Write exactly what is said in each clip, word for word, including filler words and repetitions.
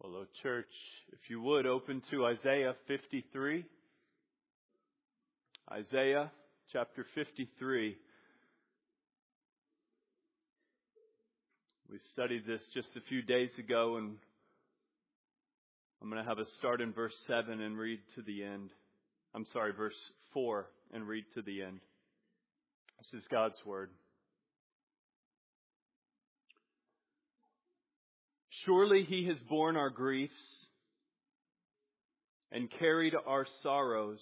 Hello, church. If you would, open to Isaiah fifty-three. Isaiah chapter fifty-three. We studied this just a few days ago, and I'm going to have us start in verse seven and read to the end. I'm sorry, verse four and read to the end. This is God's Word. Surely He has borne our griefs and carried our sorrows.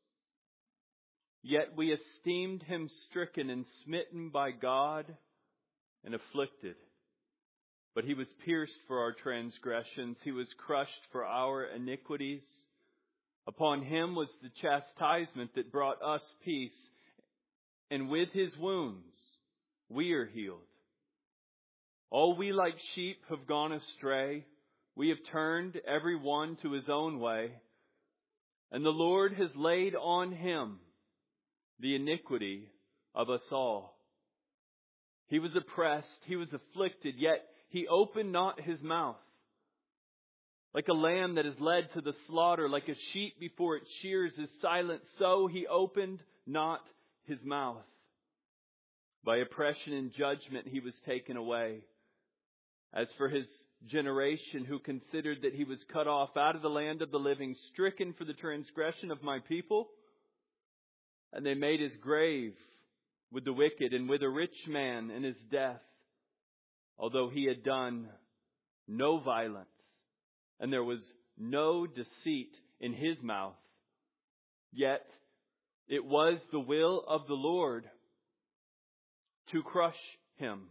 Yet we esteemed Him stricken and smitten by God and afflicted. But He was pierced for our transgressions. He was crushed for our iniquities. Upon Him was the chastisement that brought us peace. And with His wounds we are healed. All we like sheep have gone astray. We have turned every one to his own way. And the Lord has laid on Him the iniquity of us all. He was oppressed, He was afflicted, yet He opened not His mouth. Like a lamb that is led to the slaughter, like a sheep before its shears is silent, so He opened not His mouth. By oppression and judgment He was taken away. As for His generation, who considered that He was cut off out of the land of the living, stricken for the transgression of my people, and they made His grave with the wicked and with a rich man in his death, although He had done no violence, and there was no deceit in His mouth. Yet it was the will of the Lord to crush Him.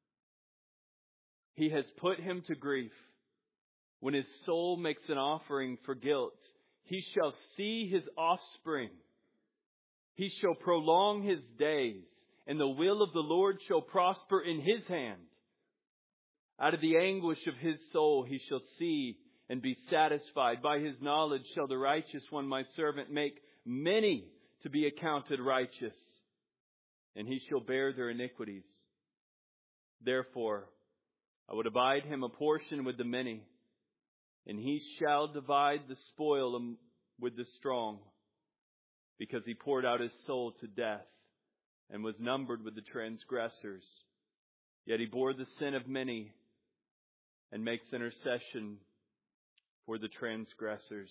He has put Him to grief. When His soul makes an offering for guilt, He shall see His offspring. He shall prolong His days, and the will of the Lord shall prosper in His hand. Out of the anguish of His soul He shall see and be satisfied. By His knowledge shall the righteous one, my servant, make many to be accounted righteous, and He shall bear their iniquities. Therefore, I would abide Him a portion with the many, and He shall divide the spoil with the strong, because He poured out His soul to death and was numbered with the transgressors. Yet He bore the sin of many and makes intercession for the transgressors.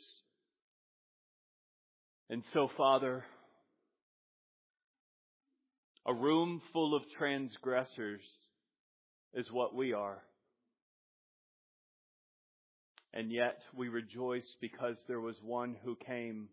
And so, Father, a room full of transgressors is what we are. And yet we rejoice because there was one who came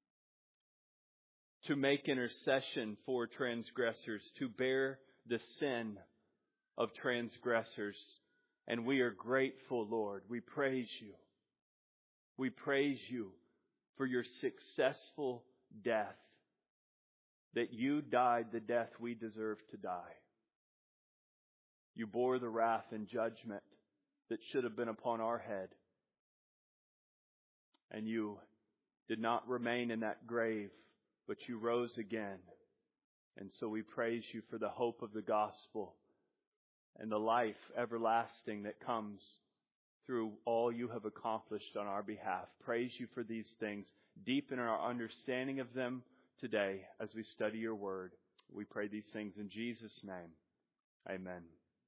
to make intercession for transgressors, to bear the sin of transgressors. And we are grateful, Lord. We praise You. We praise You for Your successful death, that You died the death we deserve to die. You bore the wrath and judgment that should have been upon our head. And You did not remain in that grave, but You rose again. And so we praise You for the hope of the gospel and the life everlasting that comes through all You have accomplished on our behalf. Praise You for these things. Deepen our understanding of them today as we study Your word. We pray these things in Jesus' name. Amen.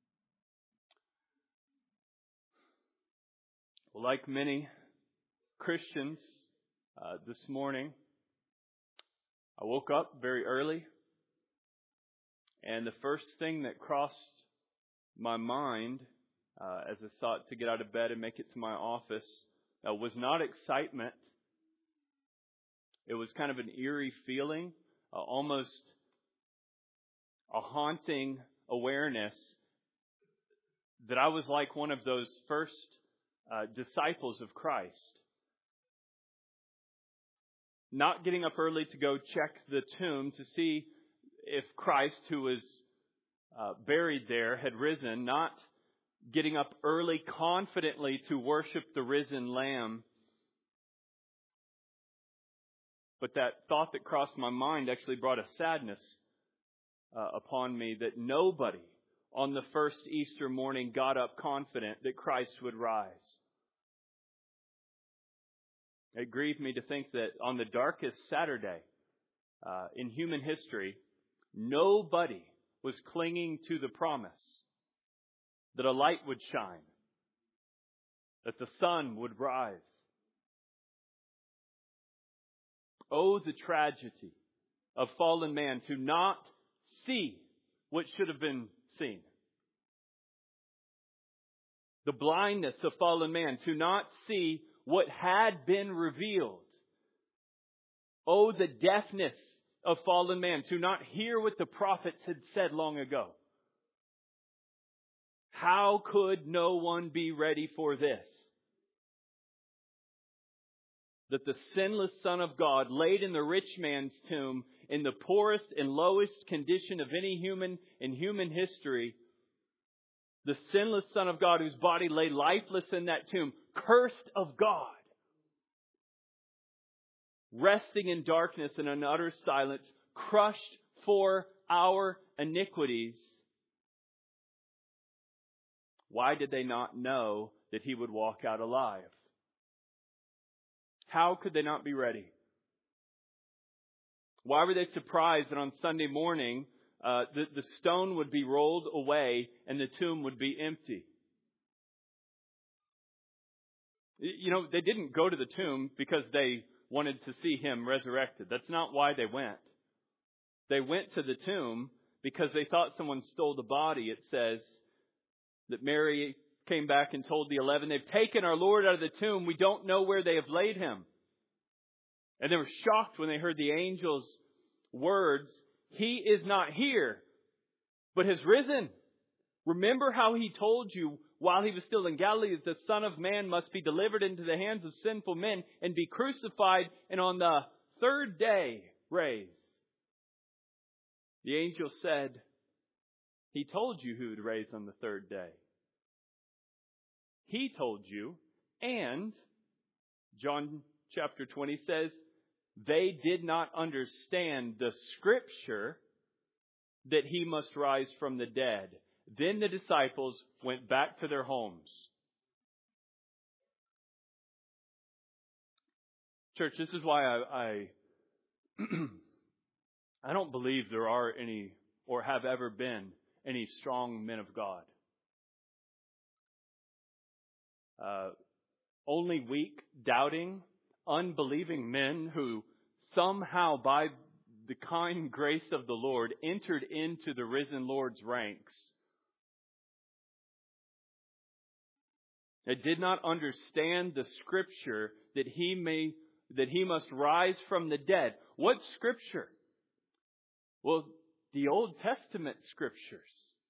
Well, like many Christians, uh, this morning, I woke up very early, and the first thing that crossed my mind uh, as I sought to get out of bed and make it to my office uh, was not excitement. It was kind of an eerie feeling, uh, almost a haunting awareness that I was like one of those first Uh, disciples of Christ. Not getting up early to go check the tomb to see if Christ, who was uh, buried there, had risen. Not getting up early confidently to worship the risen Lamb. But that thought that crossed my mind actually brought a sadness uh, upon me that nobody on the first Easter morning got up confident that Christ would rise. It grieved me to think that on the darkest Saturday uh, in human history, nobody was clinging to the promise that a light would shine, that the sun would rise. Oh, the tragedy of fallen man to not see what should have been seen. The blindness of fallen man to not see what had been revealed. Oh, the deafness of fallen man to not hear what the prophets had said long ago. How could no one be ready for this? That the sinless Son of God laid in the rich man's tomb in the poorest and lowest condition of any human in human history. The sinless Son of God whose body lay lifeless in that tomb, cursed of God, resting in darkness and in utter silence, crushed for our iniquities. Why did they not know that He would walk out alive? How could they not be ready? Why were they surprised that on Sunday morning uh, the, the stone would be rolled away and the tomb would be empty? You know, they didn't go to the tomb because they wanted to see Him resurrected. That's not why they went. They went to the tomb because they thought someone stole the body. It says that Mary came back and told the eleven, they've taken our Lord out of the tomb. We don't know where they have laid Him. And they were shocked when they heard the angel's words, He is not here, but has risen. Remember how He told you while He was still in Galilee that the Son of Man must be delivered into the hands of sinful men and be crucified and on the third day raised. The angel said, He told you who would raise on the third day. He told you, and John chapter twenty says, they did not understand the Scripture that He must rise from the dead. Then the disciples went back to their homes. Church, this is why I I, I don't believe there are any or have ever been any strong men of God. Uh, only weak, doubting, unbelieving men who somehow by the kind grace of the Lord entered into the risen Lord's ranks. They did not understand the Scripture that He may that He must rise from the dead. What Scripture? Well, the Old Testament Scriptures.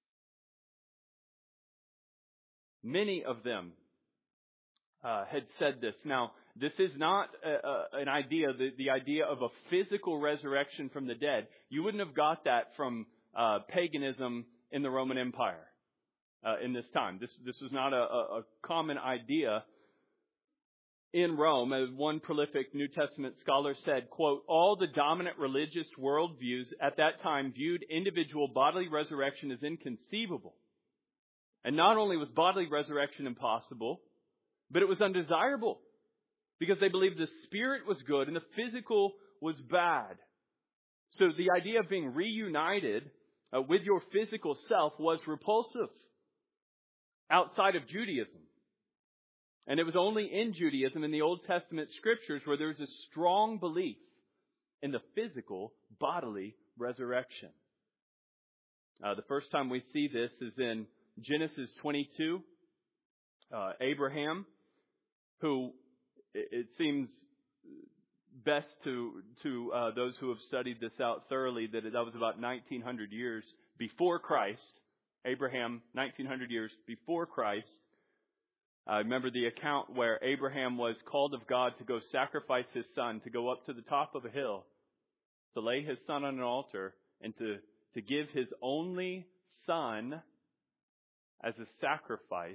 Many of them uh, had said this. Now, this is not a, a, an idea, the, the idea of a physical resurrection from the dead. You wouldn't have got that from uh, paganism in the Roman Empire uh, in this time. This, this was not a, a, a common idea in Rome. As one prolific New Testament scholar said, quote, all the dominant religious worldviews at that time viewed individual bodily resurrection as inconceivable. And not only was bodily resurrection impossible, but it was undesirable. Because they believed the spirit was good and the physical was bad. So the idea of being reunited uh, with your physical self was repulsive outside of Judaism. And it was only in Judaism, in the Old Testament Scriptures, where there was a strong belief in the physical, bodily resurrection. Uh, the first time we see this is in Genesis twenty-two. Uh, Abraham, who it seems best to to uh, those who have studied this out thoroughly that that was about nineteen hundred years before Christ. Abraham, nineteen hundred years before Christ. I uh, remember the account where Abraham was called of God to go sacrifice his son, to go up to the top of a hill, to lay his son on an altar, and to, to give his only son as a sacrifice.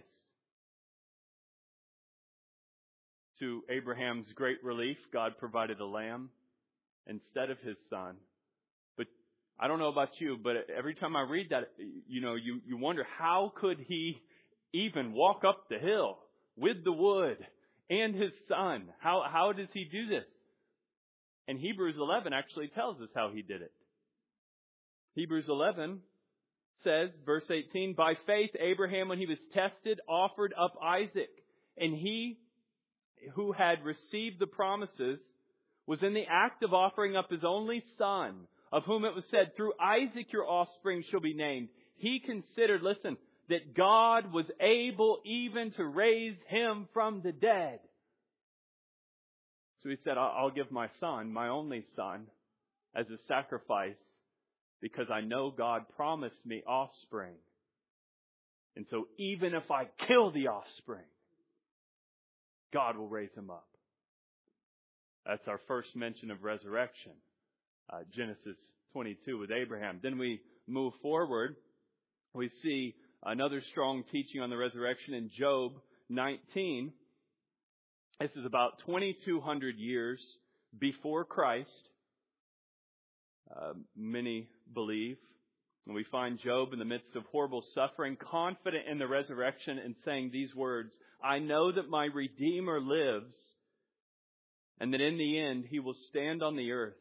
To Abraham's great relief, God provided a lamb instead of his son. But I don't know about you, but every time I read that, you know, you, you wonder, how could he even walk up the hill with the wood and His Son. How, how does He do this? And Hebrews eleven actually tells us how He did it. Hebrews eleven says, verse eighteen, by faith Abraham, when he was tested, offered up Isaac. And he who had received the promises was in the act of offering up his only son, of whom it was said, through Isaac your offspring shall be named. He considered, listen, that God was able even to raise him from the dead. So he said, I'll give my son, my only son, as a sacrifice, because I know God promised me offspring. And so even if I kill the offspring, God will raise him up. That's our first mention of resurrection. Uh, Genesis twenty-two with Abraham. Then we move forward. We see another strong teaching on the resurrection in Job nineteen. This is about twenty-two hundred years before Christ. Uh, many believe. And we find Job in the midst of horrible suffering, confident in the resurrection and saying these words, I know that my Redeemer lives and that in the end he will stand on the earth.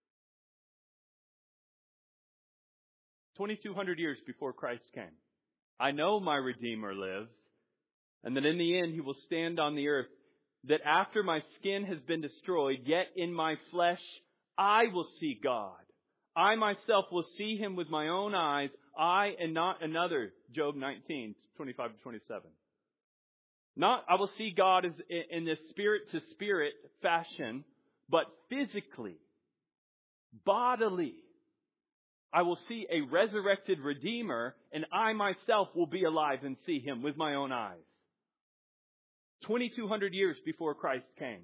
twenty-two hundred years before Christ came. I know my Redeemer lives and that in the end he will stand on the earth. That after my skin has been destroyed, yet in my flesh I will see God. I myself will see Him with my own eyes, I and not another. Job nineteen, twenty-five to twenty-seven. Not, I will see God as in this spirit to spirit fashion, but physically, bodily. I will see a resurrected Redeemer, and I myself will be alive and see Him with my own eyes. twenty-two hundred years before Christ came.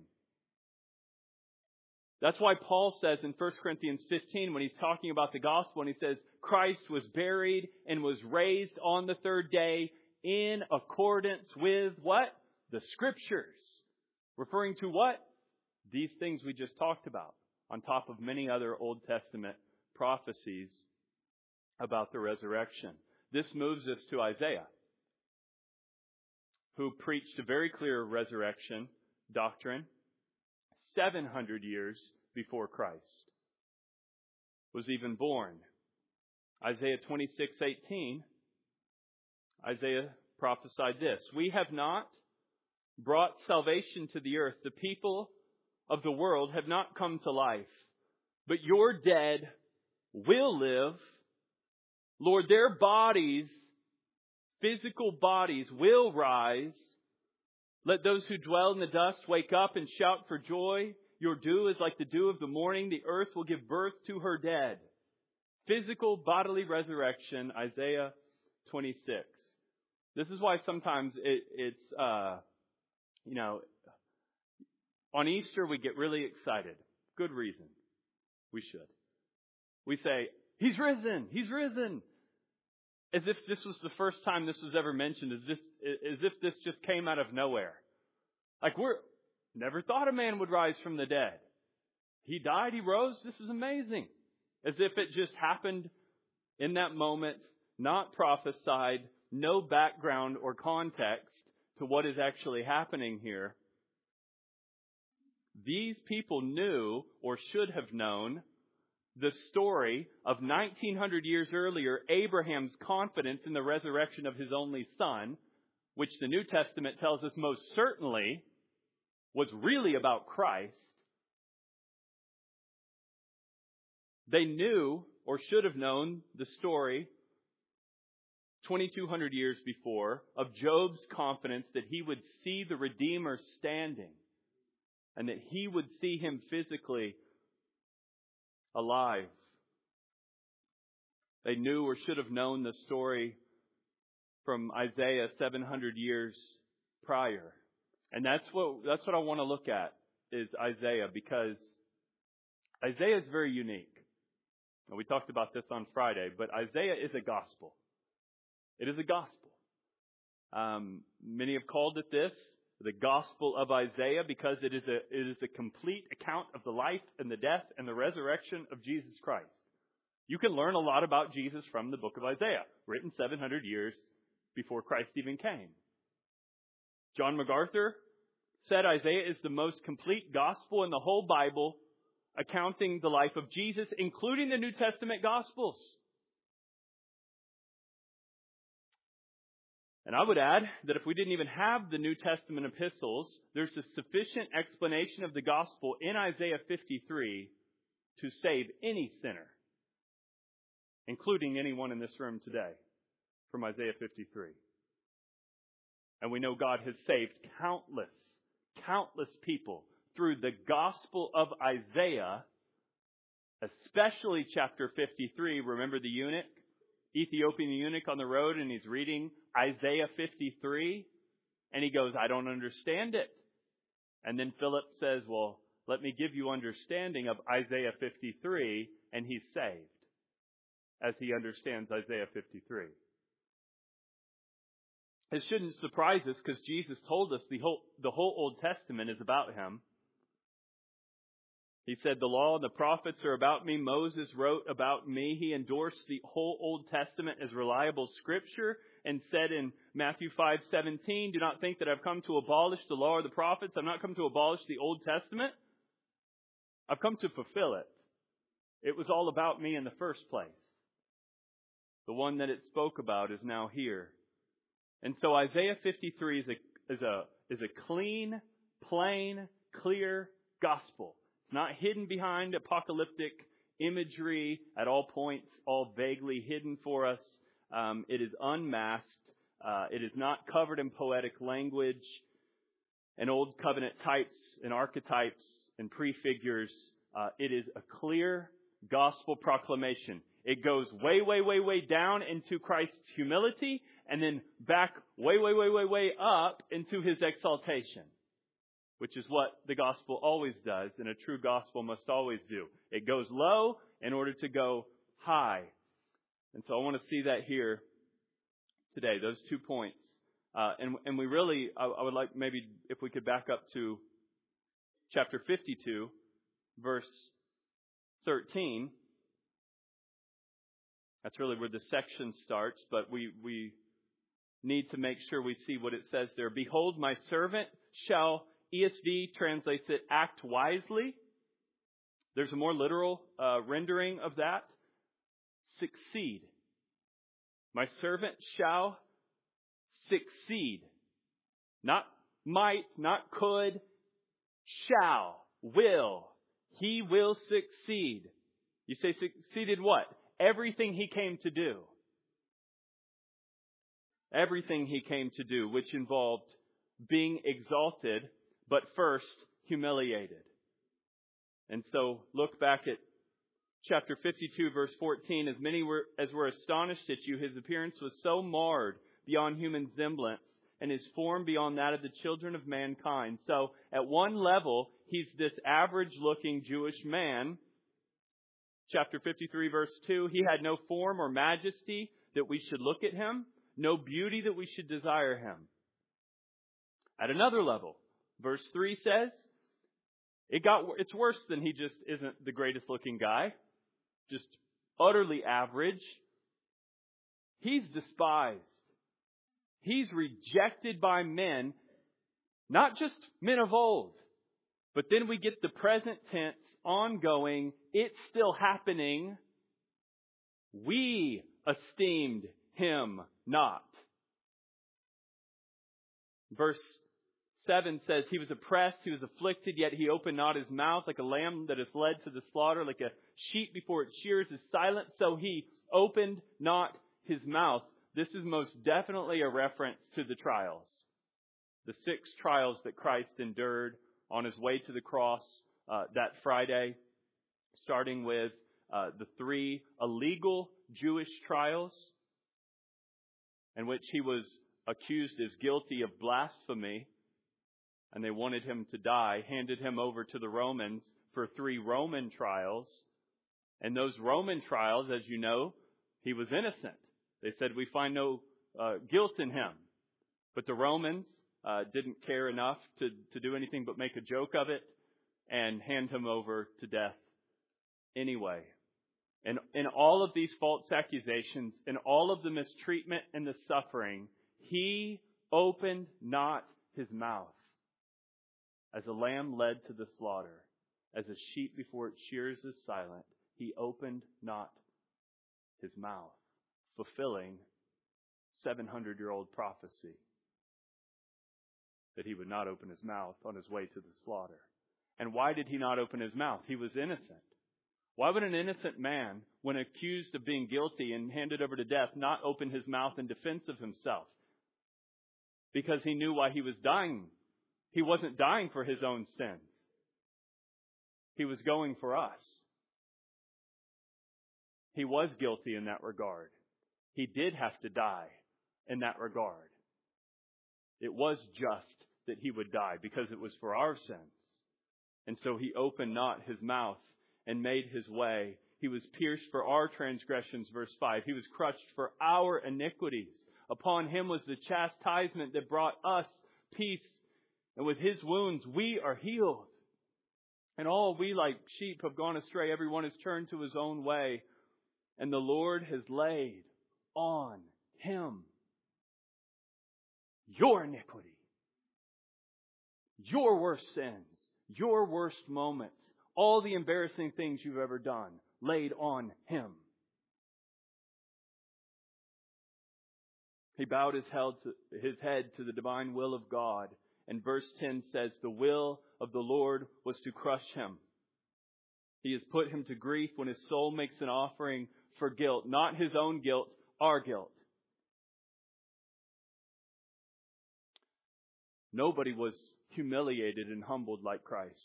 That's why Paul says in First Corinthians fifteen, when he's talking about the gospel, and he says, Christ was buried and was raised on the third day in accordance with what? The Scriptures. Referring to what? These things we just talked about, on top of many other Old Testament prophecies about the resurrection. This moves us to Isaiah, who preached a very clear resurrection doctrine seven hundred years before Christ was even born. Isaiah twenty-six eighteen, Isaiah prophesied this, we have not brought salvation to the earth. The people of the world have not come to life, but your dead will live. Lord, their bodies, physical bodies, will rise. Let those who dwell in the dust wake up and shout for joy. Your dew is like the dew of the morning. The earth will give birth to her dead. Physical bodily resurrection, Isaiah twenty-six. This is why sometimes it, it's, uh, you know, on Easter we get really excited. Good reason. We should. We say, He's risen! He's risen! As if this was the first time this was ever mentioned, as if, as if this just came out of nowhere. Like we're, never thought a man would rise from the dead. He died, He rose, this is amazing. As if it just happened in that moment, not prophesied, no background or context to what is actually happening here. These people knew, or should have known, the story of nineteen hundred years earlier, Abraham's confidence in the resurrection of his only son, which the New Testament tells us most certainly was really about Christ. They knew, or should have known, the story twenty-two hundred years before of Job's confidence that he would see the Redeemer standing and that he would see Him physically alive. They knew or should have known the story from Isaiah seven hundred years prior. And that's what that's what I want to look at is Isaiah, because Isaiah is very unique. And we talked about this on Friday, but Isaiah is a gospel. It is a gospel. Um, many have called it this, the Gospel of Isaiah, because it is a it is a complete account of the life and the death and the resurrection of Jesus Christ. You can learn a lot about Jesus from the book of Isaiah, written seven hundred years before Christ even came. John MacArthur said Isaiah is the most complete gospel in the whole Bible, accounting the life of Jesus, including the New Testament Gospels. And I would add that if we didn't even have the New Testament epistles, there's a sufficient explanation of the gospel in Isaiah fifty-three to save any sinner, including anyone in this room today, from Isaiah fifty-three. And we know God has saved countless, countless people through the gospel of Isaiah, especially chapter fifty-three. Remember the eunuch, Ethiopian eunuch on the road, and he's reading Isaiah fifty-three, and he goes, I don't understand it. And then Philip says, well, let me give you understanding of Isaiah fifty-three, and he's saved as he understands Isaiah fifty-three. It shouldn't surprise us because Jesus told us the whole, the whole Old Testament is about him. He said, the law and the prophets are about me. Moses wrote about me. He endorsed the whole Old Testament as reliable scripture and said in Matthew five seventeen, do not think that I've come to abolish the law or the prophets. I've not come to abolish the Old Testament. I've come to fulfill it. It was all about me in the first place. The one that it spoke about is now here. And so Isaiah fifty-three is a, is a, is a clean, plain, clear gospel. It's not hidden behind apocalyptic imagery at all points, all vaguely hidden for us. Um, it is unmasked. Uh, it is not covered in poetic language and old covenant types and archetypes and prefigures. Uh, it is a clear gospel proclamation. It goes way, way, way, way down into Christ's humility and then back way, way, way, way, way up into his exaltation, which is what the gospel always does and a true gospel must always do. It goes low in order to go high. And so I want to see that here today, those two points. Uh, and, and we really, I, I would like maybe if we could back up to chapter fifty-two, verse thirteen. That's really where the section starts, but we, we need to make sure we see what it says there. Behold, my servant shall, E S V translates it, act wisely. There's a more literal uh, rendering of that. Succeed. My servant shall succeed. Not might, not could, shall, will. He will succeed. You say succeeded what? Everything he came to do. Everything he came to do, which involved being exalted, but first humiliated. And so look back at chapter fifty-two, verse fourteen. As many were, as were astonished at you, his appearance was so marred beyond human semblance, and his form beyond that of the children of mankind. So at one level, he's this average-looking Jewish man. Chapter fifty-three, verse two, he had no form or majesty that we should look at him, no beauty that we should desire him. At another level, verse three says, it got, it's worse than he just isn't the greatest looking guy, just utterly average. He's despised. He's rejected by men, not just men of old, but then we get the present tense, ongoing, it's still happening. We esteemed him not. Verse seven says, he was oppressed, he was afflicted, yet he opened not his mouth. Like a lamb that is led to the slaughter, like a sheep before its shears is silent, so he opened not his mouth. This is most definitely a reference to the trials. The six trials that Christ endured on his way to the cross uh, that Friday, starting with uh, the three illegal Jewish trials in which he was accused as guilty of blasphemy, and they wanted him to die, handed him over to the Romans for three Roman trials. And those Roman trials, as you know, he was innocent. They said, we find no uh, guilt in him. But the Romans uh, didn't care enough to, to do anything but make a joke of it and hand him over to death anyway. And in all of these false accusations, in all of the mistreatment and the suffering, he opened not his mouth. As a lamb led to the slaughter, as a sheep before its shears is silent, he opened not his mouth, fulfilling seven hundred year old prophecy that he would not open his mouth on his way to the slaughter. And why did he not open his mouth? He was innocent. Why would an innocent man, when accused of being guilty and handed over to death, not open his mouth in defense of himself? Because he knew why he was dying. He wasn't dying for his own sins. He was going for us. He was guilty in that regard. He did have to die in that regard. It was just that he would die because it was for our sins. And so he opened not his mouth and made his way. He was pierced for our transgressions, verse five. He was crushed for our iniquities. Upon him was the chastisement that brought us peace. And with his wounds we are healed. And all we like sheep have gone astray. Everyone has turned to his own way. And the Lord has laid on him your iniquity, your worst sins, your worst moments, all the embarrassing things you've ever done, laid on him. He bowed his head to the divine will of God. And verse ten says, the will of the Lord was to crush him. He has put him to grief when his soul makes an offering for guilt, not his own guilt, our guilt. Nobody was humiliated and humbled like Christ.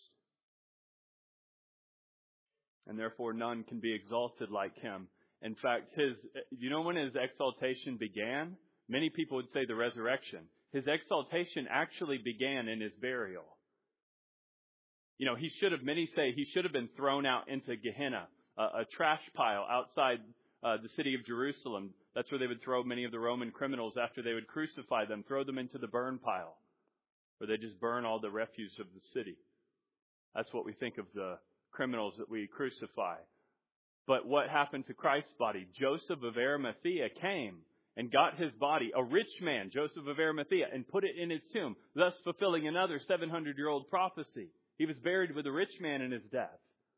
And therefore none can be exalted like him. In fact, his, you know when his exaltation began? Many people would say the resurrection. His exaltation actually began in his burial. You know, he should have, many say, he should have been thrown out into Gehenna, a, a trash pile outside uh, the city of Jerusalem. That's where they would throw many of the Roman criminals after they would crucify them, throw them into the burn pile, where they just burn all the refuse of the city. That's what we think of the criminals that we crucify. But what happened to Christ's body? Joseph of Arimathea came and got his body, a rich man, Joseph of Arimathea, and put it in his tomb, thus fulfilling another seven hundred year old prophecy. He was buried with a rich man in his death.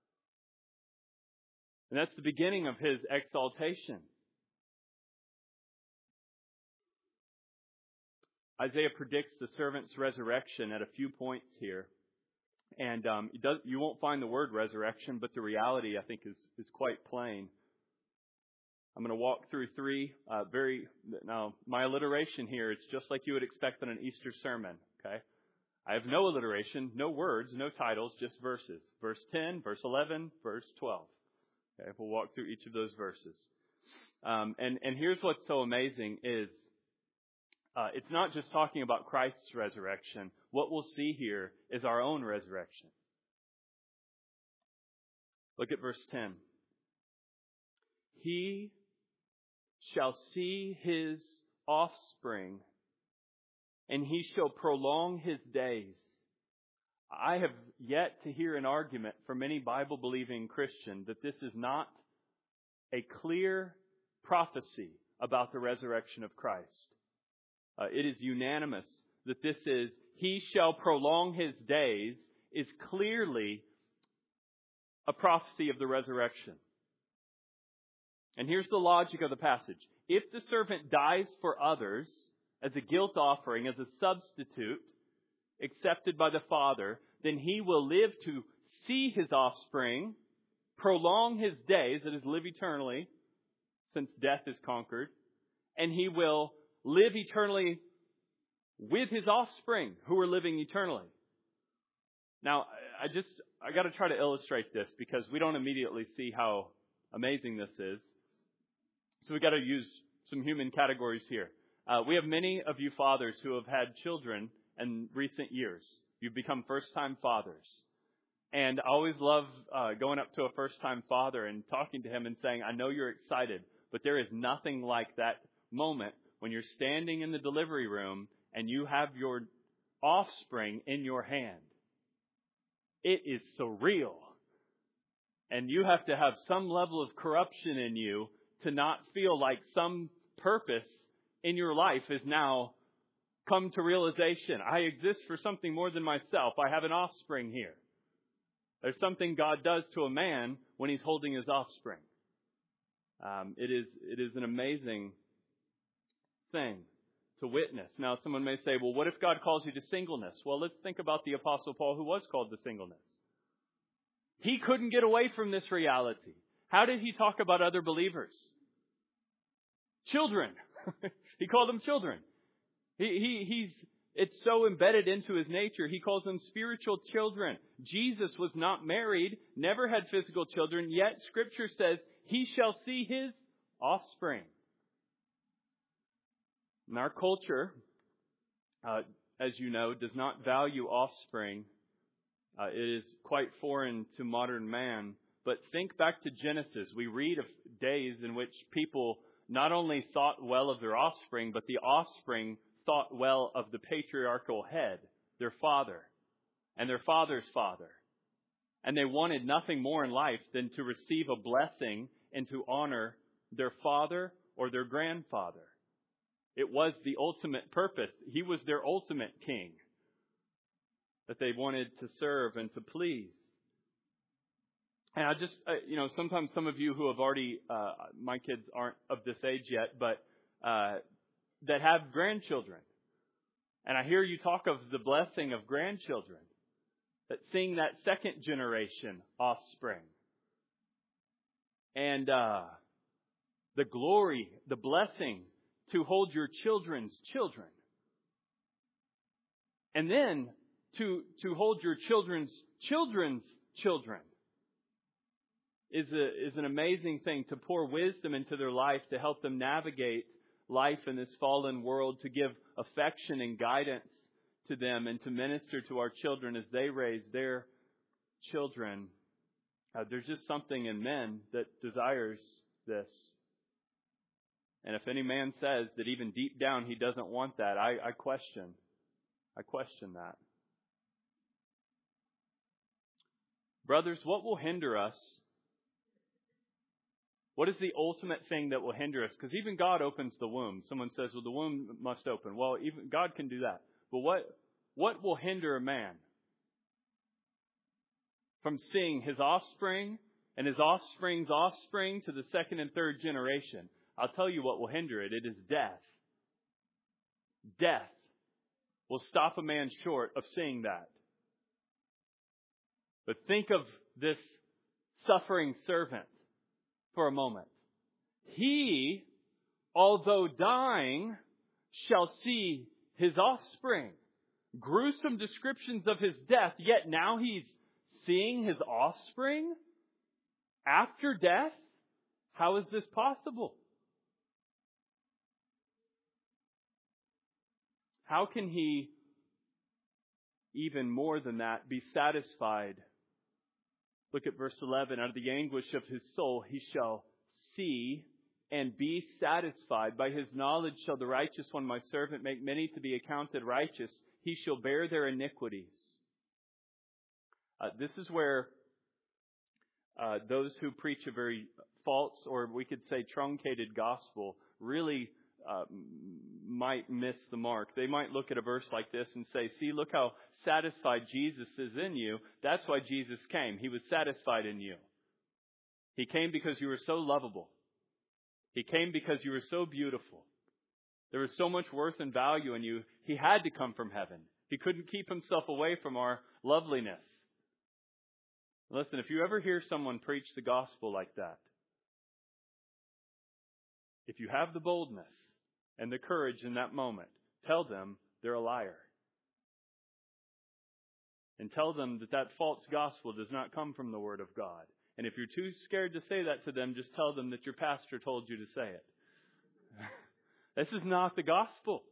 And that's the beginning of his exaltation. Isaiah predicts the servant's resurrection at a few points here. And um, it does, you won't find the word resurrection, but the reality, I think, is, is quite plain. I'm going to walk through three uh, very, now my alliteration here, it's just like you would expect on an Easter sermon, okay? I have no alliteration, no words, no titles, just verses. Verse ten, verse eleven, verse twelve. Okay, we'll walk through each of those verses. Um, and, and here's what's so amazing is, uh, it's not just talking about Christ's resurrection. What we'll see here is our own resurrection. Look at verse ten. He shall see his offspring, and he shall prolong his days. I have yet to hear an argument from any Bible-believing Christian that this is not a clear prophecy about the resurrection of Christ. Uh, it is unanimous that this is, he shall prolong his days, is clearly a prophecy of the resurrection. And here's the logic of the passage. If the servant dies for others as a guilt offering, as a substitute accepted by the Father, then he will live to see his offspring, prolong his days, that is, live eternally, since death is conquered, and he will live eternally with his offspring who are living eternally. Now, I just, I got to try to illustrate this because we don't immediately see how amazing this is. So we got to use some human categories here. Uh, we have many of you fathers who have had children in recent years. You've become first-time fathers. And I always love uh, going up to a first-time father and talking to him and saying, I know you're excited, but there is nothing like that moment when you're standing in the delivery room and you have your offspring in your hand. It is surreal. And you have to have some level of corruption in you to not feel like some purpose in your life is now come to realization, I exist for something more than myself. I have an offspring here. There's something God does to a man when he's holding his offspring. Um, it is it is an amazing thing to witness. Now, someone may say, well, what if God calls you to singleness? Well, let's think about the Apostle Paul, who was called to singleness. He couldn't get away from this reality. How did he talk about other believers? Children. He called them children. He, he, he's, it's so embedded into his nature. He calls them spiritual children. Jesus was not married, never had physical children, yet Scripture says he shall see his offspring. And our culture, uh, as you know, does not value offspring. Uh, it is quite foreign to modern man. But think back to Genesis. We read of days in which people not only thought well of their offspring, but the offspring thought well of the patriarchal head, their father, and their father's father. And they wanted nothing more in life than to receive a blessing and to honor their father or their grandfather. It was the ultimate purpose. He was their ultimate king that they wanted to serve and to please. And I just, uh, you know, sometimes some of you who have already, uh, my kids aren't of this age yet, but uh, that have grandchildren. And I hear you talk of the blessing of grandchildren, that seeing that second generation offspring. And uh, the glory, the blessing to hold your children's children. And then to, to hold your children's children's children. Is a, is an amazing thing, to pour wisdom into their life, to help them navigate life in this fallen world, to give affection and guidance to them, and to minister to our children as they raise their children. Uh, there's just something in men that desires this. And if any man says that even deep down he doesn't want that, I, I question. I question that. Brothers, what will hinder us? What is the ultimate thing that will hinder us? Because even God opens the womb. Someone says, well, the womb must open. Well, even God can do that. But what, what will hinder a man from seeing his offspring and his offspring's offspring to the second and third generation? I'll tell you what will hinder it. It is death. Death will stop a man short of seeing that. But think of this suffering servant for a moment. He, although dying, shall see his offspring. Gruesome descriptions of his death, yet now he's seeing his offspring after death? How is this possible? How can he, even more than that, be satisfied? Look at verse eleven. Out of the anguish of his soul he shall see and be satisfied. By his knowledge shall the righteous one, my servant, make many to be accounted righteous. He shall bear their iniquities. Uh, this is where uh, those who preach a very false, or we could say truncated gospel, really uh, might miss the mark. They might look at a verse like this and say, see, look how satisfied Jesus is in you. That's why Jesus came. He was satisfied in you. He came because you were so lovable. He came because you were so beautiful. There was so much worth and value in you. He had to come from heaven. He couldn't keep himself away from our loveliness. Listen, if you ever hear someone preach the gospel like that, if you have the boldness and the courage in that moment, tell them they're a liar. And tell them that that false gospel does not come from the Word of God. And if you're too scared to say that to them, just tell them that your pastor told you to say it. This is not the gospel.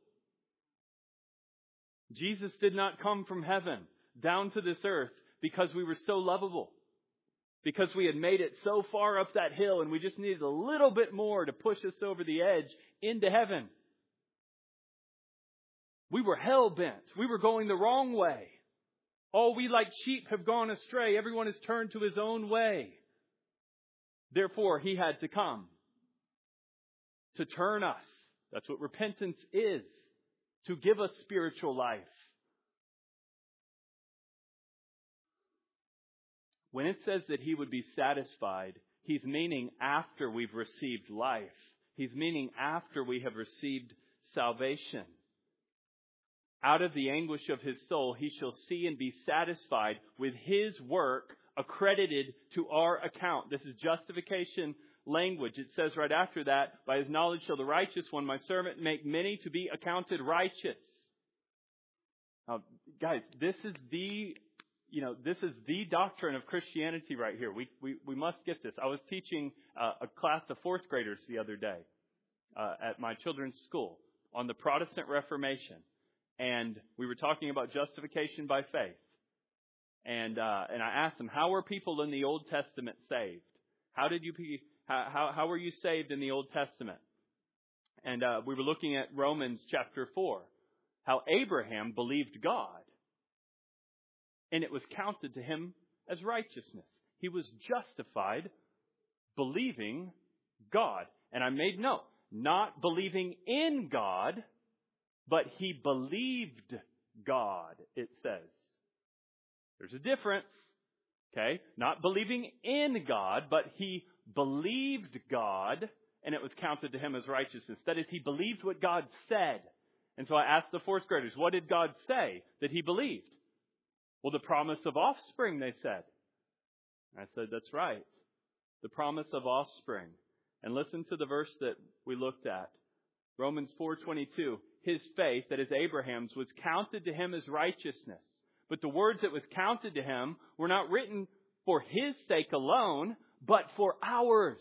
Jesus did not come from heaven down to this earth because we were so lovable. Because we had made it so far up that hill and we just needed a little bit more to push us over the edge into heaven. We were hell-bent. We were going the wrong way. All we like sheep have gone astray. Everyone has turned to his own way. Therefore, he had to come to turn us. That's what repentance is. to give us spiritual life. When it says that He would be satisfied, He's meaning after we've received life. He's meaning after we have received salvation. Out of the anguish of His soul, He shall see and be satisfied with His work accredited to our account. This is justification language. It says right after that, by His knowledge shall the righteous one, my servant, make many to be accounted righteous. Now, guys, this is the, you know, this is the doctrine of Christianity right here. We we, we must get this. I was teaching uh, a class of fourth graders the other day uh, at my children's school on the Protestant Reformation. And we were talking about justification by faith. And uh, and I asked them, how were people in the Old Testament saved? How did you be, how how, how were you saved in the Old Testament? And uh, we were looking at Romans chapter four, how Abraham believed God, and it was counted to him as righteousness. He was justified believing God. And I made note, not believing in God, but he believed God, it says. There's a difference. Okay? Not believing in God, but he believed God, and it was counted to him as righteousness. That is, he believed what God said. And so I asked the fourth graders, what did God say that he believed? Well, the promise of offspring, they said. I said, that's right. The promise of offspring. And listen to the verse that we looked at. Romans four twenty-two. His faith, that is Abraham's, was counted to him as righteousness. But the words that was counted to him were not written for his sake alone, but for ours.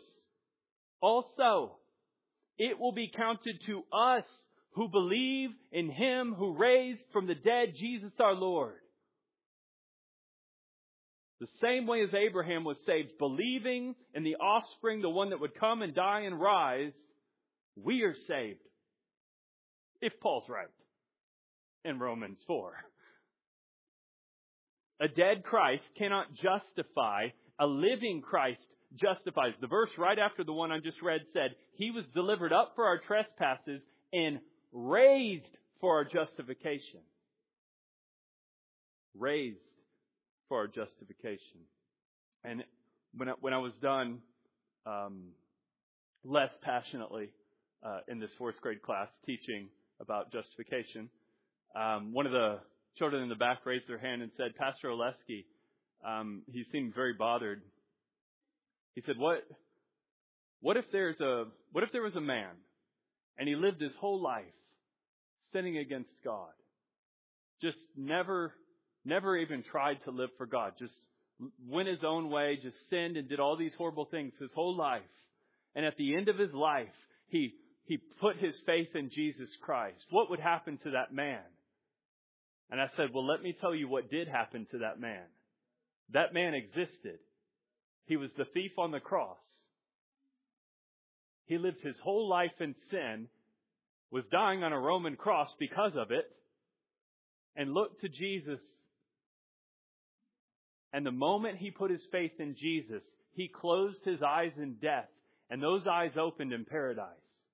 Also, it will be counted to us who believe in him who raised from the dead Jesus our Lord. The same way as Abraham was saved, believing in the offspring, the one that would come and die and rise, we are saved. If Paul's right in Romans four. A dead Christ cannot justify. A living Christ justifies. The verse right after the one I just read said, he was delivered up for our trespasses and raised for our justification. Raised for our justification. And when I, when I was done um, less passionately uh, in this fourth grade class teaching about justification, um, one of the children in the back raised their hand and said, Pastor Oleski, um, he seemed very bothered. He said, "What? What if there's a what if there was a man, and he lived his whole life sinning against God, just never." Never even tried to live for God. Just went his own way, just sinned and did all these horrible things his whole life. And at the end of his life, he, he put his faith in Jesus Christ. What would happen to that man?" And I said, well, let me tell you what did happen to that man. That man existed. He was the thief on the cross. He lived his whole life in sin, was dying on a Roman cross because of it, and looked to Jesus. And the moment he put his faith in Jesus, he closed his eyes in death, and those eyes opened in paradise.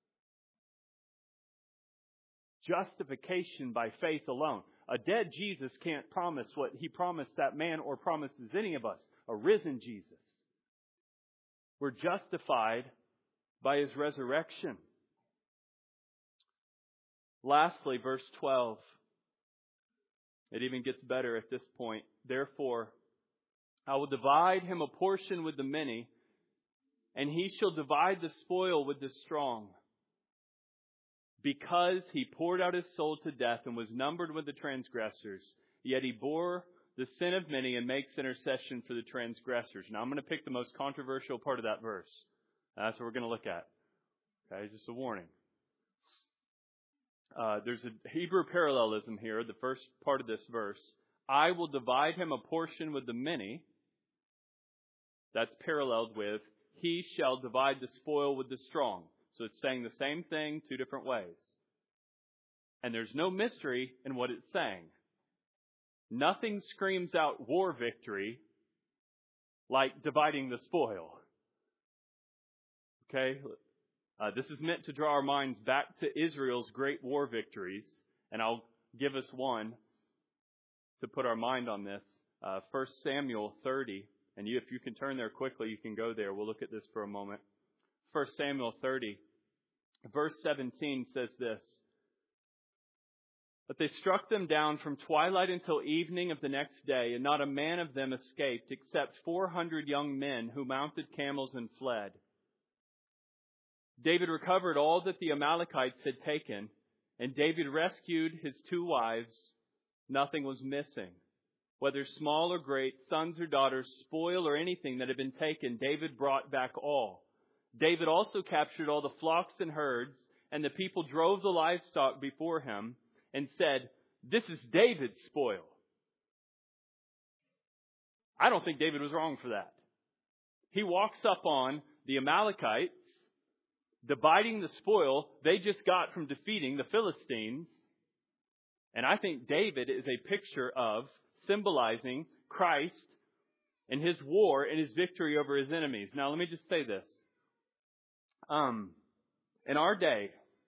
Justification by faith alone. A dead Jesus can't promise what he promised that man or promises any of us. A risen Jesus. We're justified by his resurrection. Lastly, verse twelve. It even gets better at this point. Therefore, I will divide him a portion with the many, and he shall divide the spoil with the strong. Because he poured out his soul to death and was numbered with the transgressors, yet he bore the sin of many and makes intercession for the transgressors. Now I'm going to pick the most controversial part of that verse. That's what we're going to look at. Okay, just a warning. Uh, there's a Hebrew parallelism here, the first part of this verse. I will divide him a portion with the many. That's paralleled with, he shall divide the spoil with the strong. So it's saying the same thing two different ways. And there's no mystery in what it's saying. Nothing screams out war victory like dividing the spoil. Okay? Uh, this is meant to draw our minds back to Israel's great war victories. And I'll give us one to put our mind on this. Uh, First Samuel thirty. And you, if you can turn there quickly, you can go there. We'll look at this for a moment. First Samuel thirty. Verse seventeen says this. But they struck them down from twilight until evening of the next day, and not a man of them escaped, except four hundred young men who mounted camels and fled. David recovered all that the Amalekites had taken, and David rescued his two wives. Nothing was missing. Whether small or great, sons or daughters, spoil or anything that had been taken, David brought back all. David also captured all the flocks and herds, and the people drove the livestock before him and said, "This is David's spoil." I don't think David was wrong for that. He walks up on the Amalekites, dividing the spoil they just got from defeating the Philistines. And I think David is a picture of symbolizing Christ and his war and his victory over his enemies. Now, let me just say this. Um, in our day,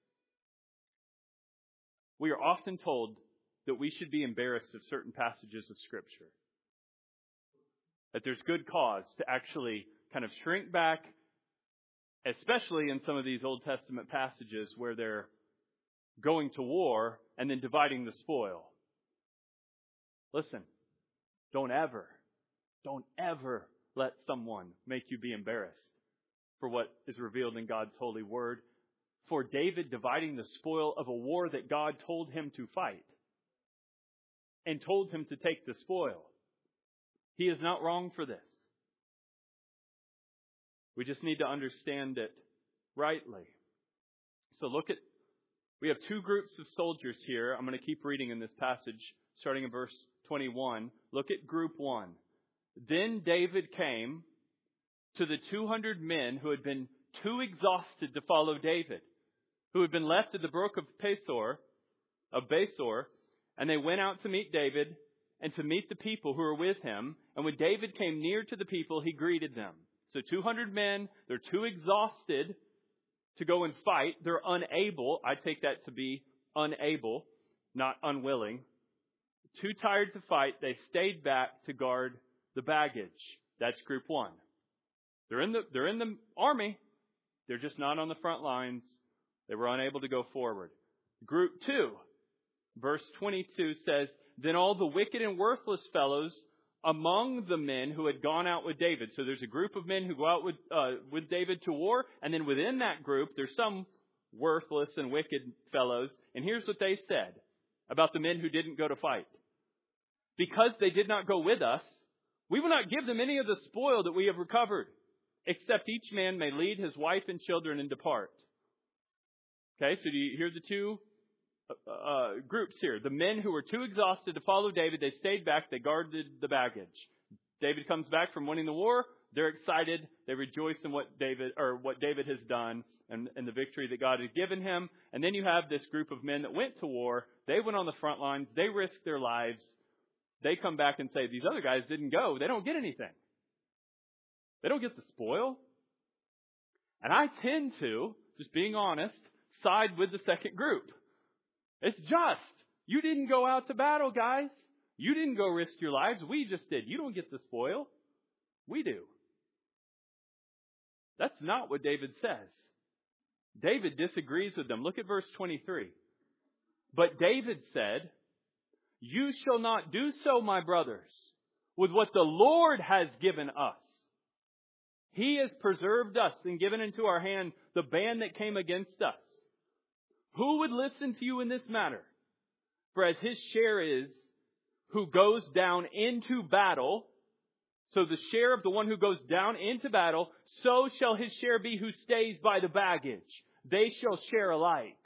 we are often told that we should be embarrassed of certain passages of Scripture. That there's good cause to actually kind of shrink back, especially in some of these Old Testament passages where they're going to war and then dividing the spoil. Listen, don't ever, don't ever let someone make you be embarrassed for what is revealed in God's holy word. For David dividing the spoil of a war that God told him to fight and told him to take the spoil. He is not wrong for this. We just need to understand it rightly. So look at, we have two groups of soldiers here. I'm going to keep reading in this passage, starting in verse twenty-one. Look at group one. Then David came to the two hundred men who had been too exhausted to follow David, who had been left at the brook of Pesor, of Besor, and they went out to meet David and to meet the people who were with him. And when David came near to the people, he greeted them. So two hundred men, they're too exhausted to go and fight. They're unable. I take that to be unable, not unwilling. Too tired to fight, they stayed back to guard the baggage. That's group one. They're in the, they're in the army. They're just not on the front lines. They were unable to go forward. Group two, verse twenty-two says, Then all the wicked and worthless fellows among the men who had gone out with David. So there's a group of men who go out with, uh, with David to war. And then within that group, there's some worthless and wicked fellows. And here's what they said about the men who didn't go to fight. Because they did not go with us, we will not give them any of the spoil that we have recovered, except each man may lead his wife and children and depart. Okay, so do you hear the two uh, groups here? The men who were too exhausted to follow David, they stayed back, they guarded the baggage. David comes back from winning the war, they're excited, they rejoice in what David or what David has done and, and the victory that God has given him. And then you have this group of men that went to war, they went on the front lines, they risked their lives. They come back and say, these other guys didn't go, they don't get anything. They don't get the spoil. And I tend to, just being honest, side with the second group. It's just, you didn't go out to battle, guys. You didn't go risk your lives. We just did. You don't get the spoil. We do. That's not what David says. David disagrees with them. Look at verse twenty-three. But David said, You shall not do so, my brothers, with what the Lord has given us. He has preserved us and given into our hand the band that came against us. Who would listen to you in this matter? For as his share is who goes down into battle, so the share of the one who goes down into battle, so shall his share be who stays by the baggage. They shall share alike.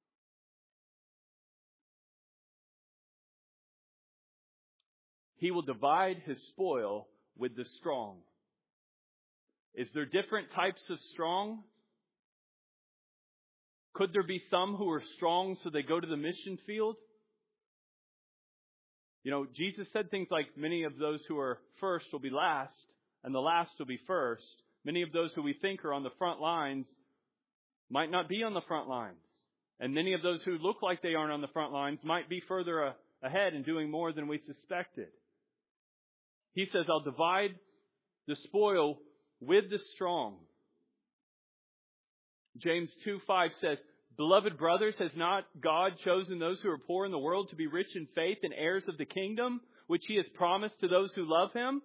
He will divide his spoil with the strong. Is there different types of strong? Could there be some who are strong so they go to the mission field? You know, Jesus said things like, many of those who are first will be last, and the last will be first. Many of those who we think are on the front lines might not be on the front lines. And many of those who look like they aren't on the front lines might be further a- ahead and doing more than we suspected. He says, I'll divide the spoil with the strong. James two five says, Beloved brothers, has not God chosen those who are poor in the world to be rich in faith and heirs of the kingdom, which He has promised to those who love Him?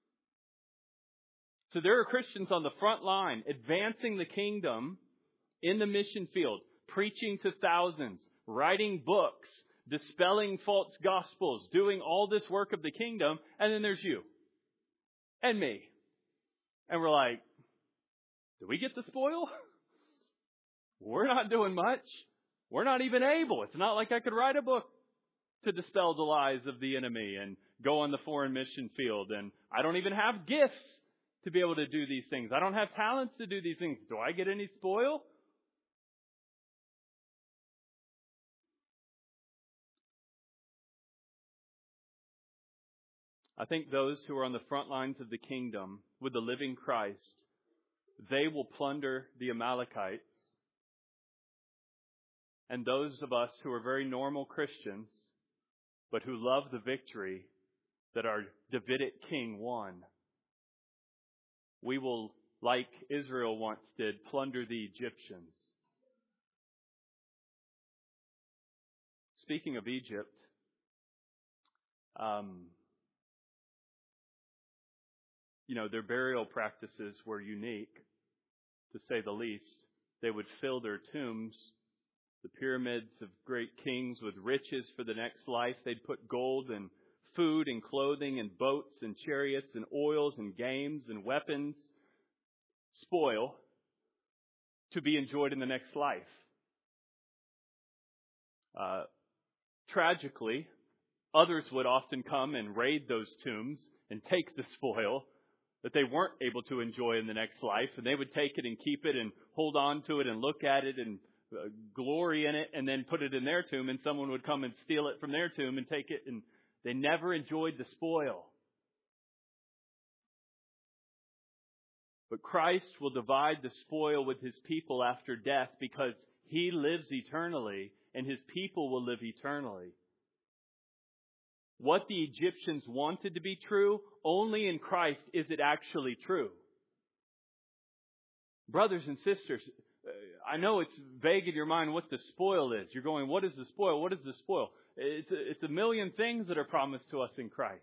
So there are Christians on the front line, advancing the kingdom in the mission field, preaching to thousands, writing books, dispelling false gospels, doing all this work of the kingdom, and then there's you and me. And we're like, do we get the spoil? We're not doing much. We're not even able. It's not like I could write a book to dispel the lies of the enemy and go on the foreign mission field. And I don't even have gifts to be able to do these things. I don't have talents to do these things. Do I get any spoil? I think those who are on the front lines of the kingdom with the living Christ, they will plunder the Amalekites. And those of us who are very normal Christians, but who love the victory that our Davidic king won, we will, like Israel once did, plunder the Egyptians. Speaking of Egypt, um, you know, their burial practices were unique, to say the least. They would fill their tombs, the pyramids of great kings, with riches for the next life. They'd put gold and food and clothing and boats and chariots and oils and games and weapons, spoil, to be enjoyed in the next life. Uh, tragically, others would often come and raid those tombs and take the spoil that they weren't able to enjoy in the next life, and they would take it and keep it and hold on to it and look at it and uh, glory in it, and then put it in their tomb, and someone would come and steal it from their tomb and take it, and they never enjoyed the spoil. But Christ will divide the spoil with His people after death, because He lives eternally and His people will live eternally. What the Egyptians wanted to be true, only in Christ is it actually true. Brothers and sisters, I know it's vague in your mind what the spoil is. You're going, what is the spoil? What is the spoil? It's a, it's a million things that are promised to us in Christ.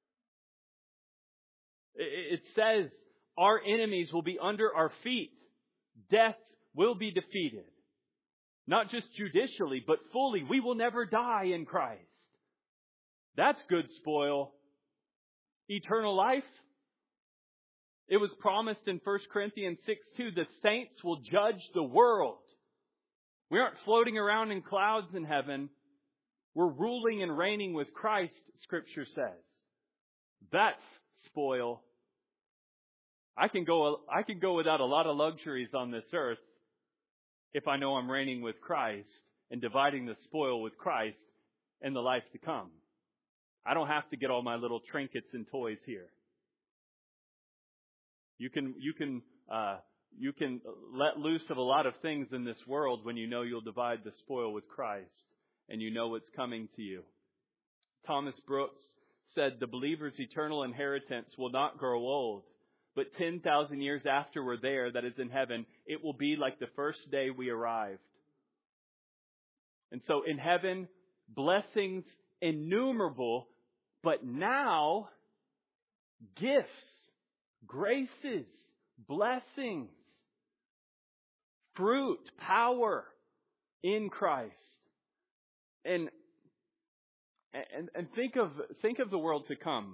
It, it says our enemies will be under our feet. Death will be defeated. Not just judicially, but fully. We will never die in Christ. That's good spoil. Eternal life. It was promised in First Corinthians six two, the saints will judge the world. We aren't floating around in clouds in heaven. We're ruling and reigning with Christ, Scripture says. That's spoil. I can go, I can go without a lot of luxuries on this earth if I know I'm reigning with Christ and dividing the spoil with Christ in the life to come. I don't have to get all my little trinkets and toys here. You can, you can, uh, you can let loose of a lot of things in this world when you know you'll divide the spoil with Christ and you know what's coming to you. Thomas Brooks said, the believer's eternal inheritance will not grow old, but ten thousand years after we're there, that is in heaven, it will be like the first day we arrived. And so in heaven, blessings innumerable, but now gifts, graces, blessings, fruit, power in Christ. And and and think of think of the world to come.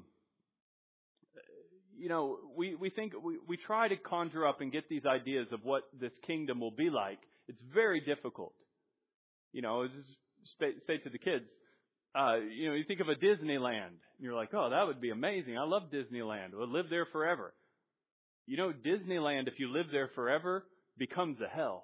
You know, we, we think we, we try to conjure up and get these ideas of what this kingdom will be like. It's very difficult. You know, just say to the kids, uh, you know, you think of a Disneyland, and you're like, oh, that would be amazing. I love Disneyland. We'll live there forever. You know, Disneyland, if you live there forever, becomes a hell.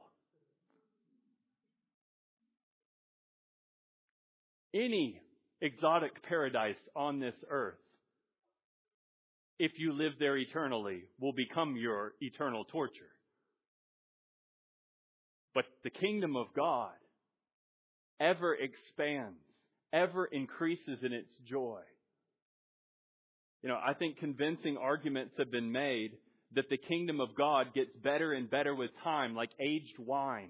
Any exotic paradise on this earth, if you live there eternally, will become your eternal torture. But the kingdom of God ever expands, ever increases in its joy. You know, I think convincing arguments have been made that the kingdom of God gets better and better with time, like aged wine.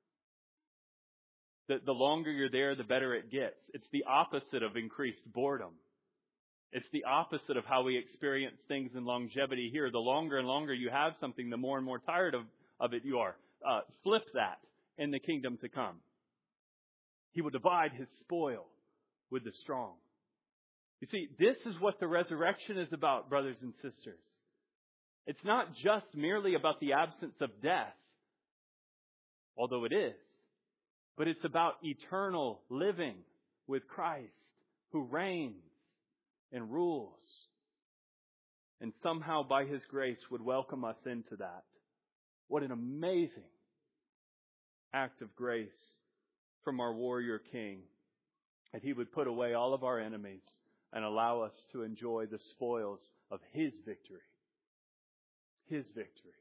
That the longer you're there, the better it gets. It's the opposite of increased boredom. It's the opposite of how we experience things in longevity here. The longer and longer you have something, the more and more tired of, of it you are. Uh, flip that in the kingdom to come. He will divide his spoil with the strong. You see, this is what the resurrection is about, brothers and sisters. It's not just merely about the absence of death, although it is, but it's about eternal living with Christ, who reigns and rules, and somehow by his grace would welcome us into that. What an amazing act of grace from our warrior king, that he would put away all of our enemies and allow us to enjoy the spoils of his victory. His victory.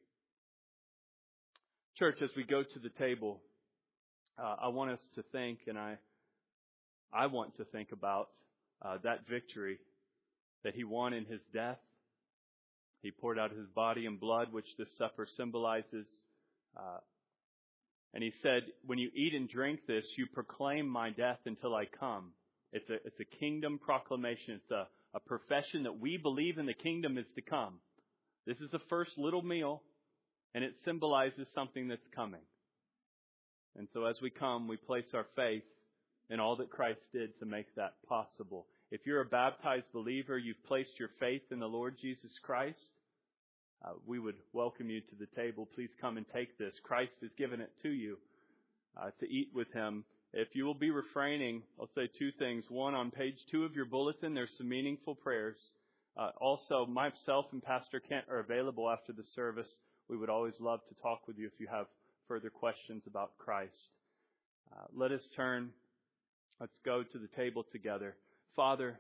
Church, as we go to the table, uh, I want us to think, and I, I want to think about uh, that victory that he won in his death. He poured out his body and blood, which this supper symbolizes. Uh, and he said, when you eat and drink this, you proclaim my death until I come. It's a, it's a kingdom proclamation. It's a, a profession that we believe in the kingdom is to come. This is the first little meal, and it symbolizes something that's coming. And so as we come, we place our faith in all that Christ did to make that possible. If you're a baptized believer, you've placed your faith in the Lord Jesus Christ, uh, we would welcome you to the table. Please come and take this. Christ has given it to you uh, to eat with him. If you will be refraining, I'll say two things. One, on page two of your bulletin, there's some meaningful prayers. Uh, also, myself and Pastor Kent are available after the service. We would always love to talk with you if you have further questions about Christ. Uh, let us turn. Let's go to the table together. Father,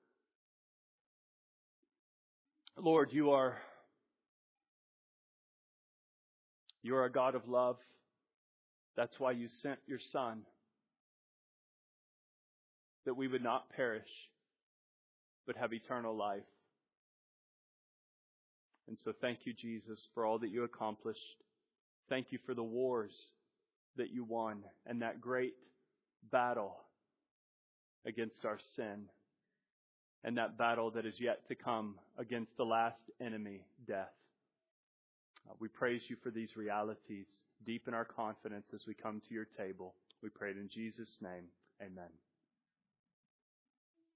Lord, you are, you are a God of love. That's why you sent your Son, that we would not perish, but have eternal life. And so thank you, Jesus, for all that you accomplished. Thank you for the wars that you won and that great battle against our sin, and that battle that is yet to come against the last enemy, death. Uh, we praise you for these realities. Deepen our confidence as we come to your table. We pray it in Jesus' name. Amen.